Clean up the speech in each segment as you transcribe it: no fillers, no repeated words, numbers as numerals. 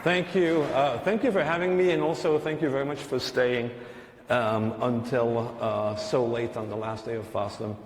Thank you. Thank you for having me, and also thank you very much for staying until so late on the last day of FOSDEM.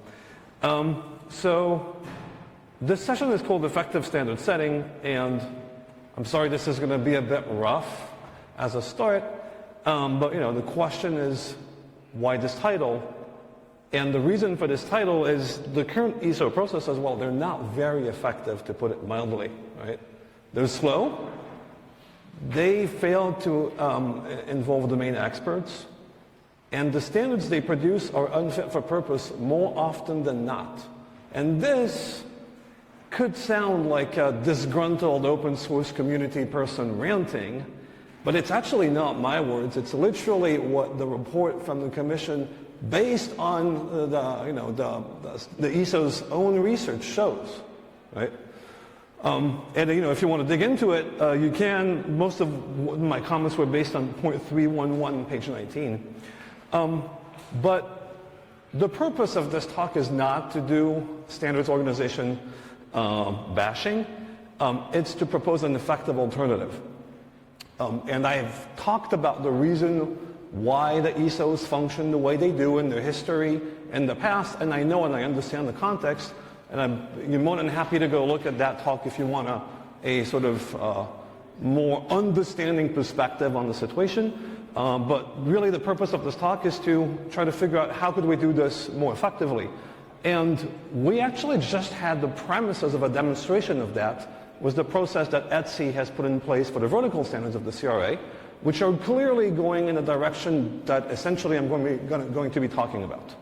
So this session is called Effective Standard Setting, and I'm sorry this is going to be a bit rough as a start, but the question is, why this title? And the reason for this title is the current ESO processes, well, they're not very effective, to put it mildly, right? They're slow. They fail to involve domain experts. And the standards they produce are unfit for purpose more often than not. And this could sound like a disgruntled open source community person ranting, but it's actually not my words. It's literally what the report from the Commission, based on the ESO's own research, shows, right? And if you want to dig into it, you can. Most of my comments were based on point 311, page 19. But the purpose of this talk is not to do standards organization bashing. It's to propose an effective alternative. And I've talked about the reason why the ESOs function the way they do in their history in the past, and I know and I understand the context, and you're more than happy to go look at that talk if you want a sort of more understanding perspective on the situation. But really the purpose of this talk is to try to figure out how could we do this more effectively. And we actually just had the premises of a demonstration of that, was the process that ETSI has put in place for the vertical standards of the CRA, which are clearly going in a direction that essentially I'm going to be talking about.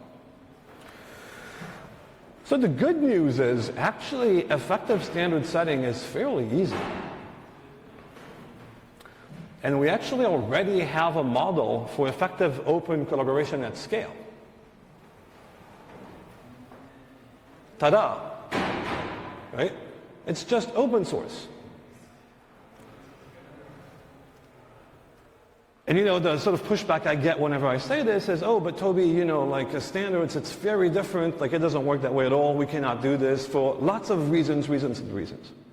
So the good news is actually effective standard setting is fairly easy. And we actually already have a model for effective open collaboration at scale. Ta-da, right? It's just open source. And the sort of pushback I get whenever I say this is, oh, but Toby, like standards, it's very different, like it doesn't work that way at all, we cannot do this for lots of reasons.